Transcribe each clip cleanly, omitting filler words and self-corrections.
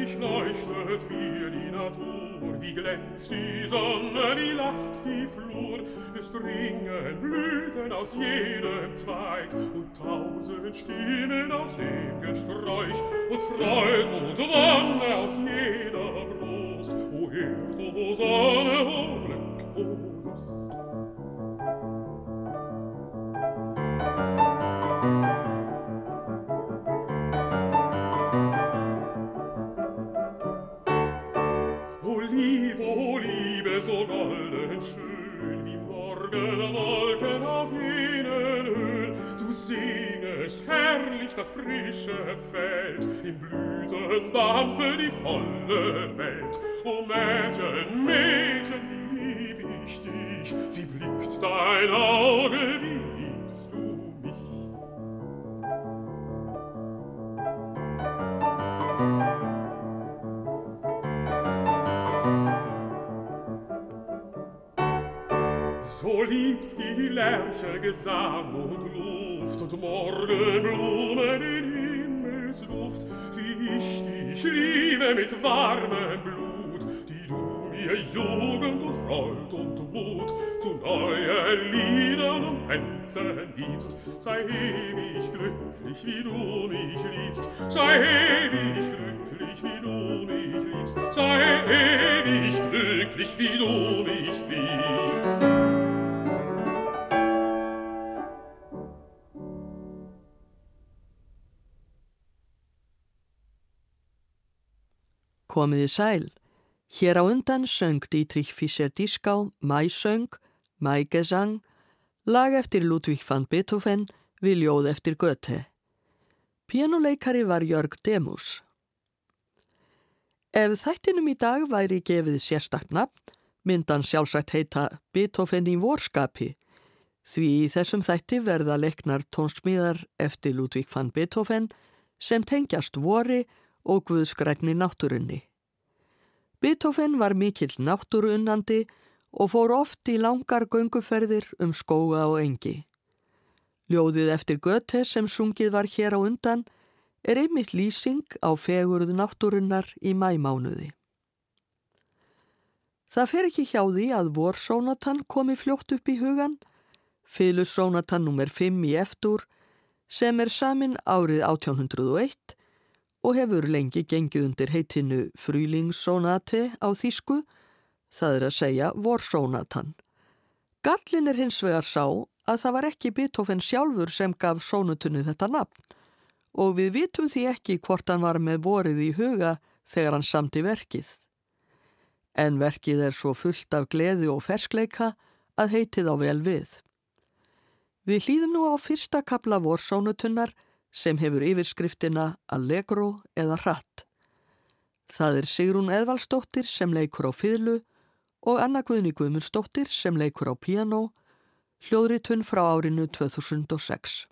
Ewig leuchtet mir die Natur, wie glänzt die Sonne, wie lacht die Flur. Es dringen Blüten aus jedem Zweig und 1000 Stimmen aus dem Gesträuch und Freud und Wonne aus jeder Brust. O Erd, o Sonne, o Glück, o Lust. O Liebe, so golden schön, wie Morgenwolken auf jenen Höhen. Du singest herrlich das frische Feld, im Blütendampfe die volle Welt. O Mädchen, Mädchen, wie lieb ich dich, wie blickt dein Auge, wie liebst du mich? So liebt die Lerche Gesang und Luft und Morgenblumen in Himmelsluft, wie ich dich liebe mit warmem Blut, die du mir Jugend und Freud und Mut zu neuen Liedern und Tänzen gibst. Sei ewig glücklich, wie du mich liebst, sei ewig glücklich, wie du mich liebst, sei ewig glücklich, wie du mich liebst. Komiði sæl. Hér á undan söng Dietrich Fischer-Dieskau Maisöng, Maigesang, lag eftir Ludwig van Beethoven við ljóð eftir Goethe. Píanóleikari var Jörg Demus. Ef þættinum í dag væri gefið sérstakt nafn, myndan sjálfsagt heita Beethoven í vorskapi, því í þessum þætti verða leiknar tónsmíðar eftir Ludwig van Beethoven sem tengjast vori og guðsgrænni náttúrunni. Beethoven var mikill náttúruunnandi og fór oft í langar gönguferðir skóga og engi. Ljóðið eftir Goethe sem sungið var hér á undan einmitt lýsing á fegurð náttúrunnar í maímánuði. Það fer ekki hjá því að vorsónatan komi fljótt upp í hugan, fiðlusónatan númer 5 í F-dúr sem samin árið 1801 og hefur lengi gengið undir heitinu Frühlingssonate á þýsku, það að segja vorsónatan. Gallinn hins vegar sá að það var ekki Beethoven sjálfur sem gaf sónatunni þetta nafn og við vitum því ekki hvort hann var með vorið í huga þegar hann samdi verkið. En verkið svo fullt af gleði og ferskleika að heitið á vel við. Við hlýðum nú á fyrsta kafla vorsónatunnar sem hefur yfirskriftina Allegro eða hratt. Það Sigrún Eðvaldsdóttir sem leikur á fiðlu og Anna Guðný Guðmundsdóttir sem leikur á píanó, hljóðritun frá árinu 2006.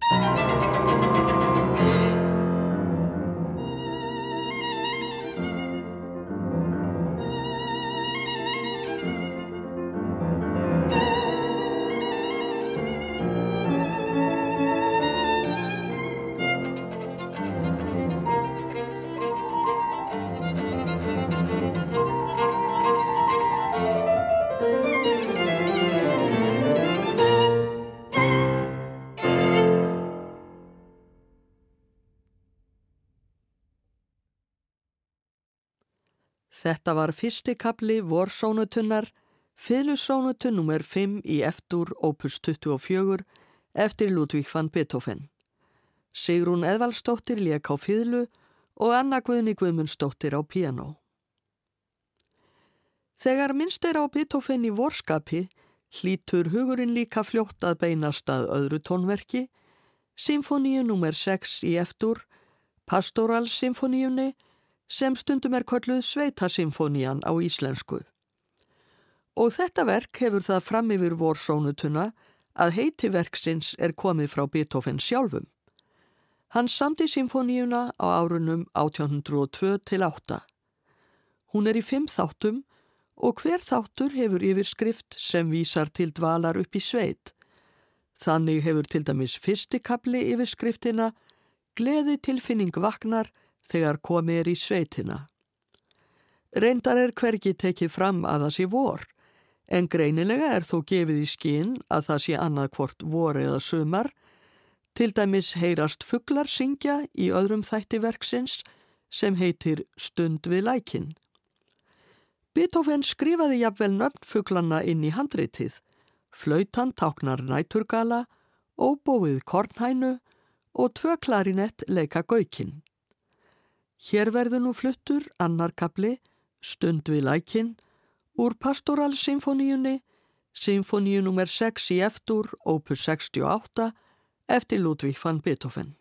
Þetta var fyrsti kapli vorsónutunnar, fiðlusónutu nr. 5 í F-dúr opus 24 eftir Ludwig van Beethoven. Sigrún Eðvaldsdóttir lék á fiðlu og Anna Guðni Guðmundsdóttir á píanó. Þegar minnst á Beethoven í vorskapi, hlýtur hugurinn líka fljótt að beinast að öðru tónverki, symfóníu nr. 6 í F-dúr, pastoralsymfóníunni, sem stundum kölluð sveitasymfónían á íslensku. Og þetta verk hefur það fram yfir vorsónutuna að heiti verksins komið frá Beethoven sjálfum. Hann samdi symfóníuna á árunum 1802-8. Hún í 5 þáttum og hver þáttur hefur yfirskrift sem vísar til dvalar upp í sveit. Þannig hefur til dæmis fyrsti kapli yfirskriftina Gleði tilfinning vaknar þegar komið í sveitina. Reyndar hvergi tekið fram að það sé vor, en greinilega þó gefið í skyn að það sé annað hvort vor eða sumar. Til dæmis heyrast fuglar syngja í öðrum þætti verksins sem heitir Stund við lækinn. Beethoven skrifaði jafnvel nöfn fuglanna inn í handritið. Flautan táknar næturgala, óbóið kornhænu og 2 klarinett leika gaukinn. Hér verður nú fluttur annar kapli, Stund við lækinn, úr pastoralsymfóníunni, symfóníu nr. 6 í F-dúr, opus 68, eftir Ludwig van Beethoven.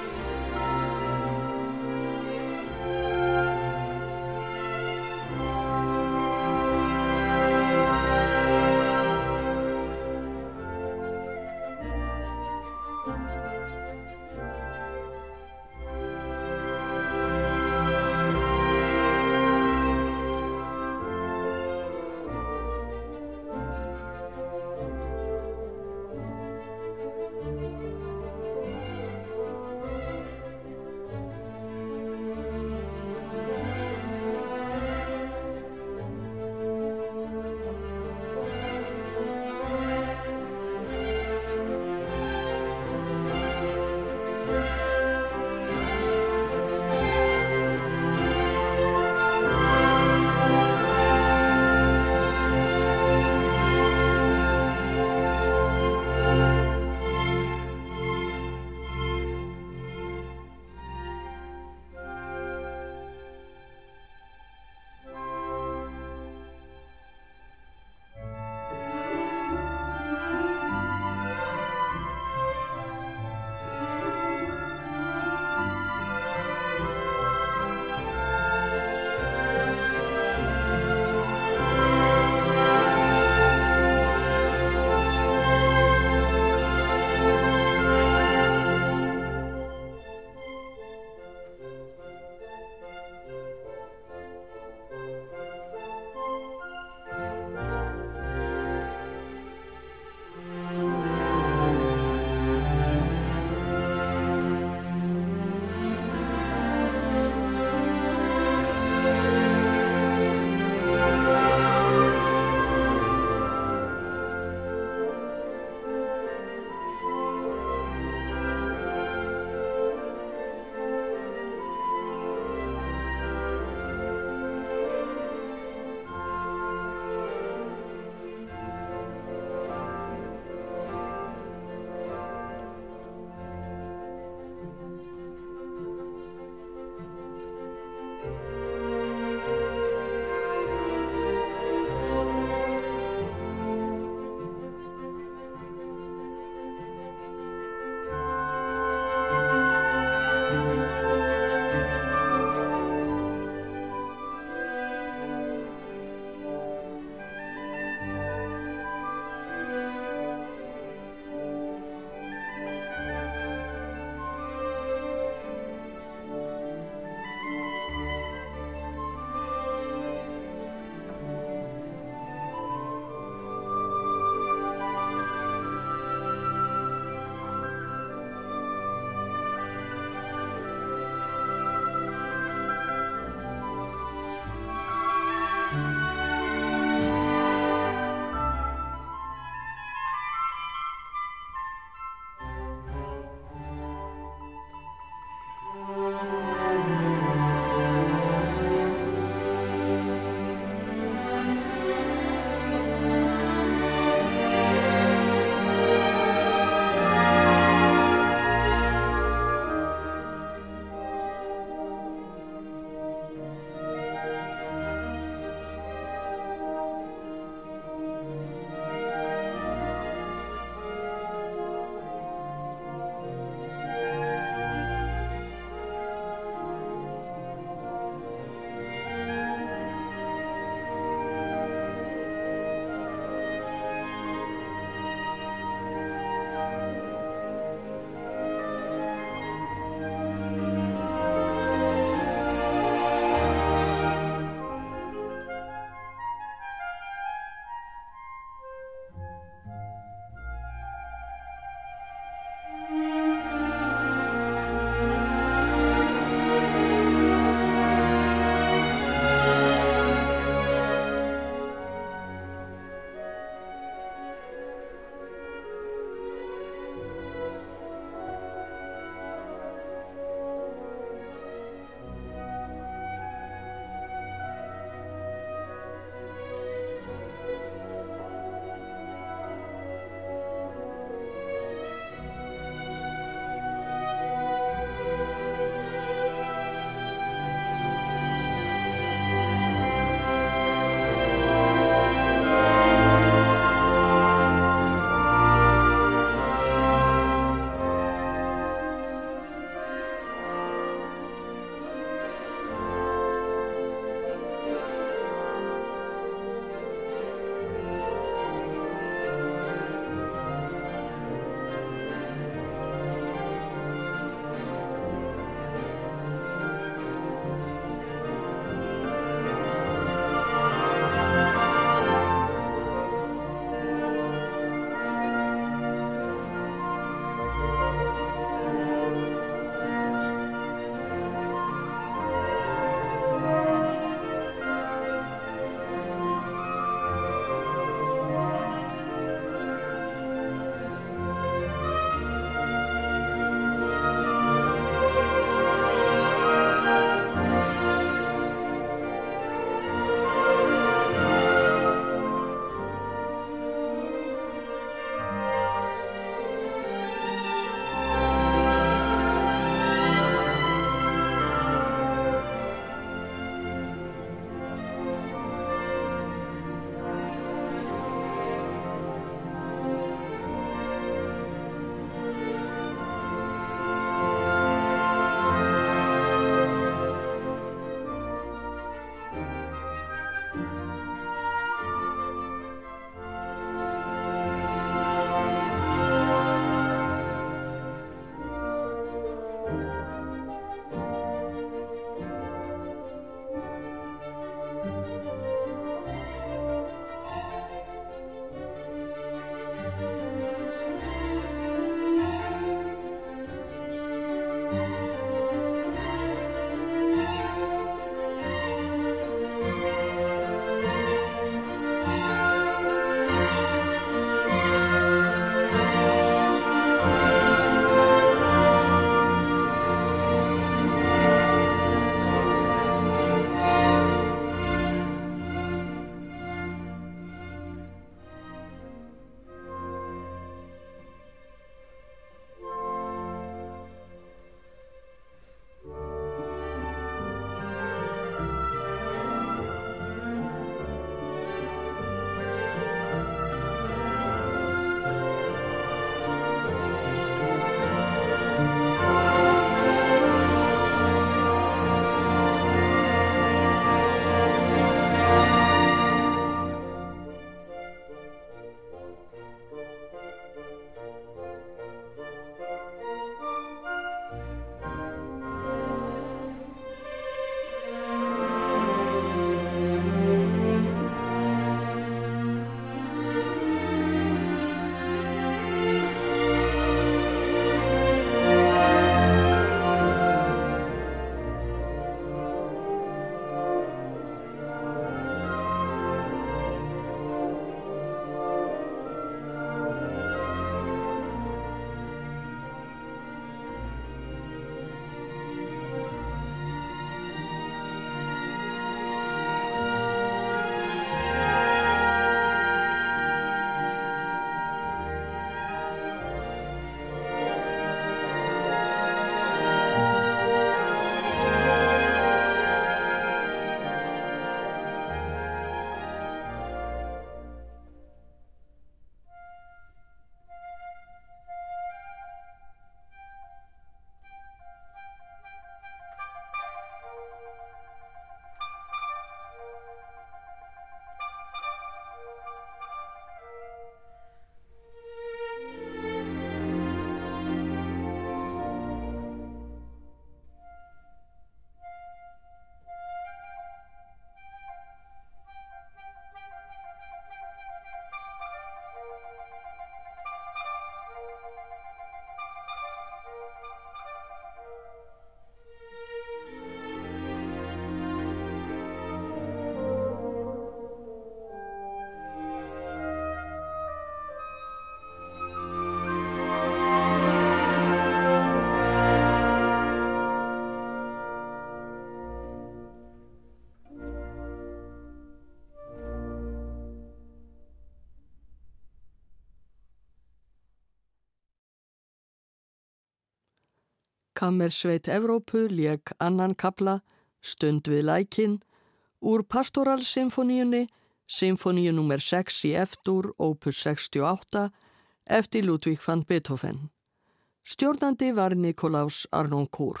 Kammersveit Evrópu lék annan kafla, Stund við lækin, úr Pastoralsymfoníunni, Symfoníu nr. 6 í F-dúr, opus 68, eftir Ludwig van Beethoven. Stjórnandi var Nikolaus Arnoncourt.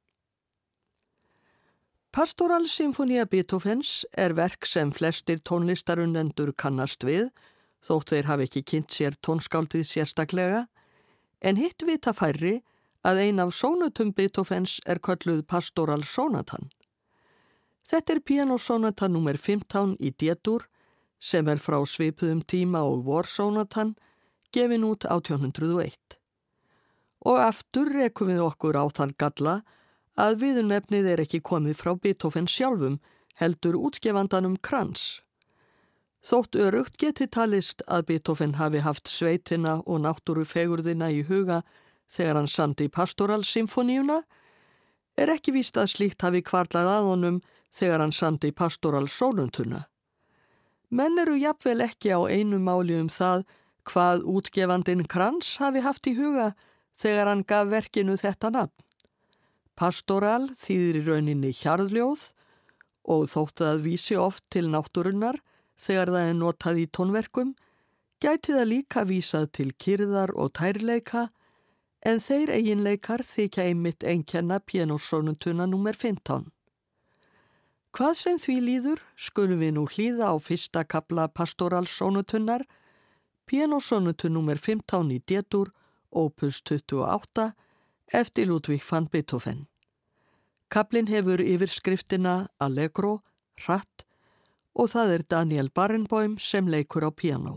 Pastoralsymfónía Beethovens verk sem flestir tónlistarunendur kannast við, þótt þeir hafi ekki kynnt sér tónskáldið sérstaklega, en hitt vita færri að ein af sónutum Beethovens kölluð Pastoralsónatan. Þetta píanósónata nr. 15 í D-dúr, sem frá svipuðum tíma og vorsónatan, gefin út 1801. Og aftur rekum við okkur á þann galla að viðurnefnið ekki komið frá Beethoven sjálfum, heldur útgefandanum Kranz. Þótt örugt geti talist að Beethoven hafi haft sveitina og náttúrufegurðina í huga þegar hann samdi Pastoralsymfóníuna, ekki víst að slíkt hafi hvarlað að honum þegar hann samdi Pastoralsónatuna. Menn jafnvel ekki á einu máli það hvað útgefandinn Kranz hafi haft í huga þegar hann gaf verkinu þetta nafn. Pastoral þýðir í rauninni hjarðljóð og þótt að vísi oft til náttúrunnar þegar það notað í tónverkum, gæti það líka vísað til kyrðar og tærleika, en þeir eiginleikar þykja einmitt einkenna píanósónatuna nr. 15. Hvað sem því líður skulum við nú hlýða á fyrsta kafla Pastoralsónatunnar, píanósónatu nr. 15 í D-dúr, opus 28, eftir Ludwig van Beethoven. Kaflinn hefur yfirskriftina Allegro, hratt, og það Daniel Barenboim sem leikur á píanó.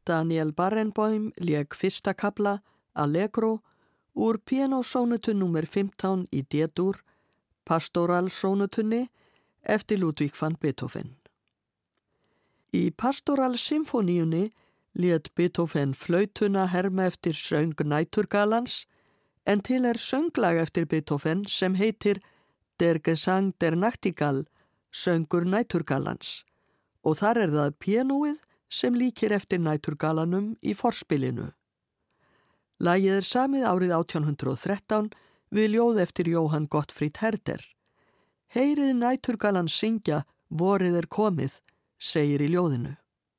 Daniel Barenboim lék fyrsta kafla, Allegro, úr píanósónutu nr. 15 í D-dúr, pastoralsónutunni eftir Ludwig van Beethoven. Í pastoralsymfóníunni lét Beethoven flautuna herma eftir söng næturgalans, en til sönglag eftir Beethoven sem heitir Der Gesang der Nachtigall, söngur næturgalans, og þar það píanóið sem líkir eftir næturgalanum í forspilinu. Lagið samið árið 1813 við ljóð eftir Johann Gottfried Herder. Heyrið næturgalan syngja, vorið komið, segir í ljóðinu.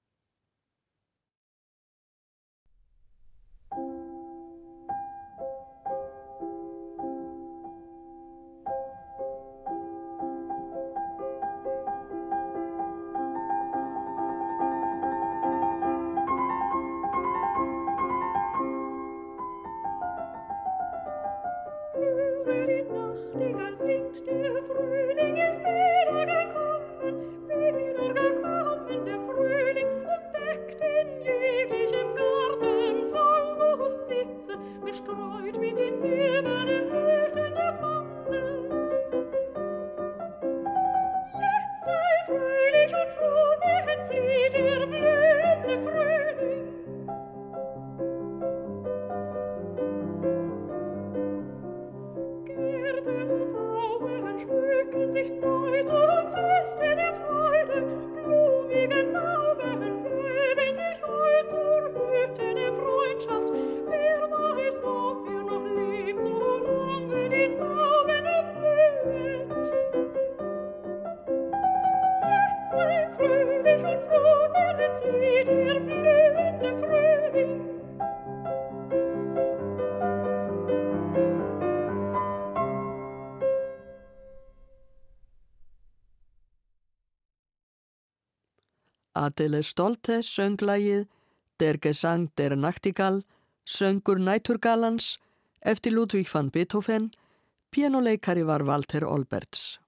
Adele Stolte söng lagið Der Gesang der Nachtigall, söngur næturgalans eftir Ludwig van Beethoven, píanóleikari var Walter Olberts.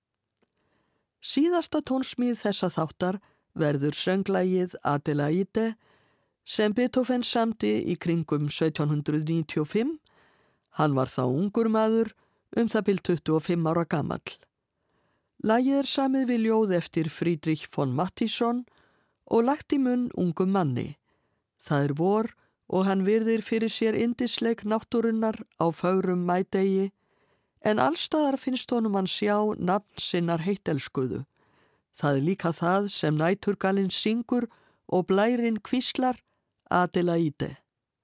Síðasta tónsmíð þessa þáttar verður sönglagið Adelaide sem Beethoven samdi í kringum 1795. Hann var þá ungur maður, það bil 25 ára gamall. Lagið samið við ljóð eftir Friedrich von Mattisson og lagt í munn ungum manni. Það vor og hann virðir fyrir sér yndisleik náttúrunnar á fögrum maídegi, en allstaðar finnst honum hann sjá nafn sinnar heitelskuðu. Það líka það sem næturgalinn syngur og blærinn hvíslar, Adelaide.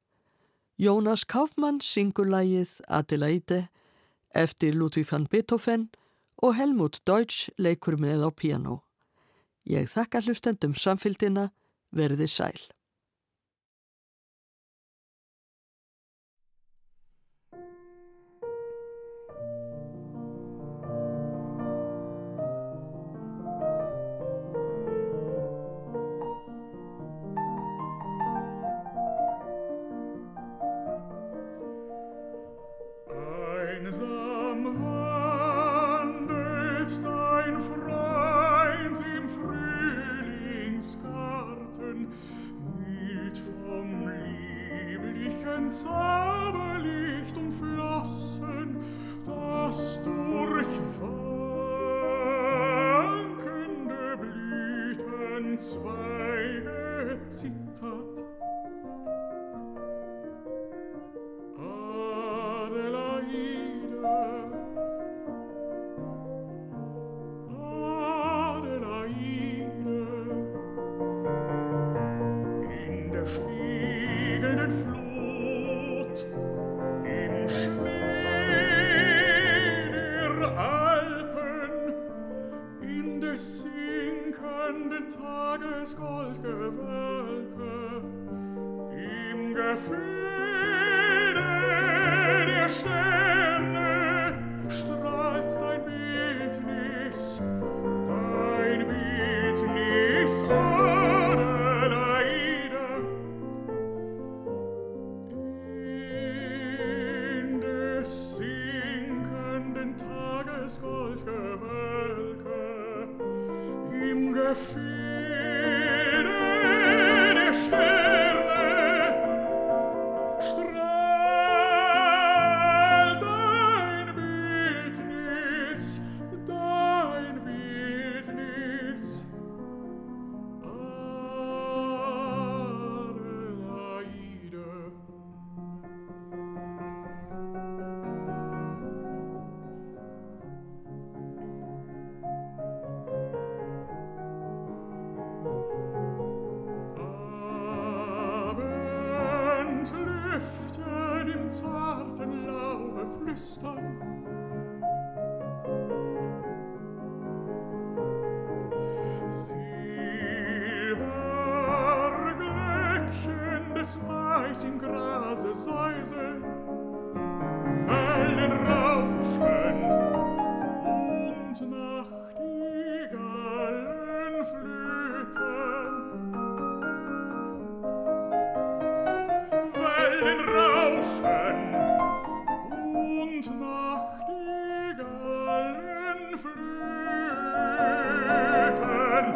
Jonas Kaufmann syngur lagið Adelaide eftir Ludwig van Beethoven og Helmut Deutsch leikur með á píanó. Ég þakka hlustendum samfylgdina, verði sæl. Einsam wandelt dein Freund im Frühlingsgarten, mild vom lieblichen Zauberlicht umflossen, das durch wankende Blütenzweige zittert. Tagesgoldgewölke, im Gefilde der Sterne strahlt dein Bildnis, Adelaide. In des sinkenden Tagesgoldgewölke, im Gefilde der Sterne Mais im Grase säuseln, Wellen rauschen und Nachtigallen flöten. Wellen rauschen und Nachtigallen flöten.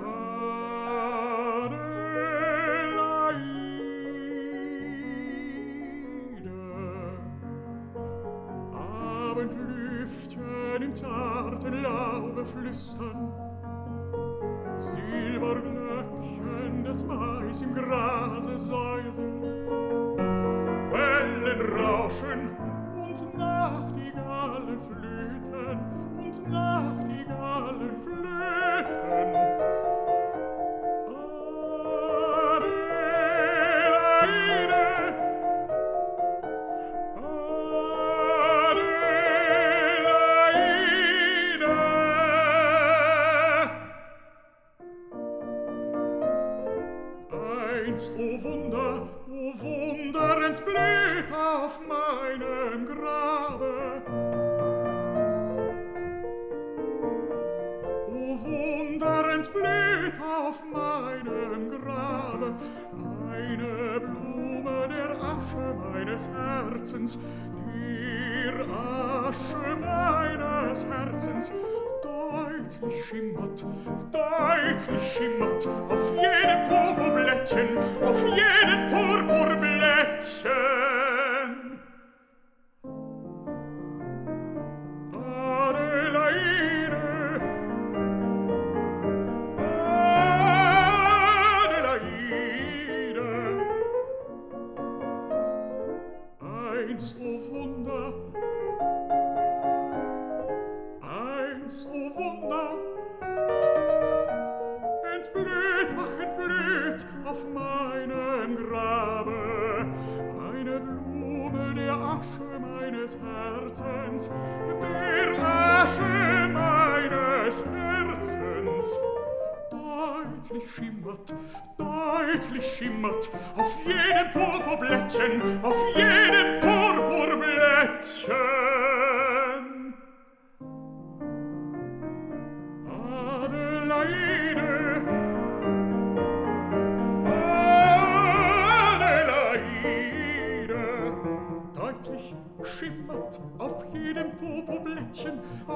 Abendlüftchen im zarten Laube flüstern, Silberglöckchen des Mais im Grase säuseln, Wellen rauschen und Nachtigallen flöten und Nachtigallen flöten. Einst, o Wunder, entblüht auf meinem Grabe. O Wunder, entblüht auf meinem Grabe, eine Blume der Asche meines Herzens, der Asche meines Herzens. Deutlich schimmert auf jedem Purpurblättchen, auf jedem Purpurblättchen. Adelaide, Adelaide, einst, o Wunder, einst, o Wunder, entblüht auf meinem Grabe, eine Blume der Asche meines Herzens, der Asche meines Herzens. Deutlich schimmert auf jedem Purpurblättchen, auf jedem Purpurblättchen. Adelaide, Adelaide, deutlich schimmert auf jedem Purpurblättchen,